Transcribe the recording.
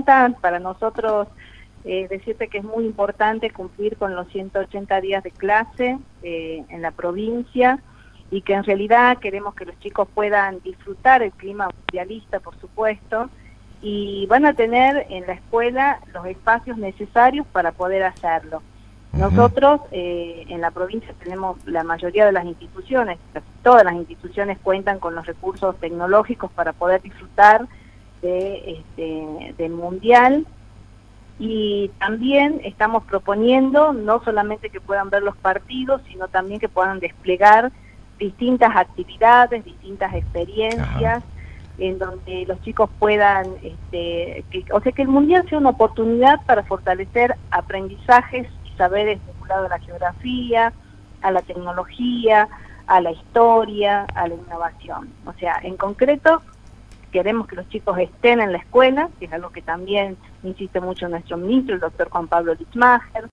Para nosotros, decirte que es muy importante cumplir con los 180 días de clase en la provincia, y que en realidad queremos que los chicos puedan disfrutar el clima mundialista, por supuesto, y van a tener en la escuela los espacios necesarios para poder hacerlo. Nosotros en la provincia tenemos la mayoría de las instituciones, casi todas las instituciones cuentan con los recursos tecnológicos para poder disfrutar del mundial, y también estamos proponiendo no solamente que puedan ver los partidos, sino también que puedan desplegar distintas actividades, distintas experiencias, en donde los chicos puedan, que el mundial sea una oportunidad para fortalecer aprendizajes y saberes vinculados a la geografía, a la tecnología, a la historia, a la innovación. O sea, en concreto, queremos que los chicos estén en la escuela, que es algo que también insiste mucho nuestro ministro, el doctor Juan Pablo Litzmacher.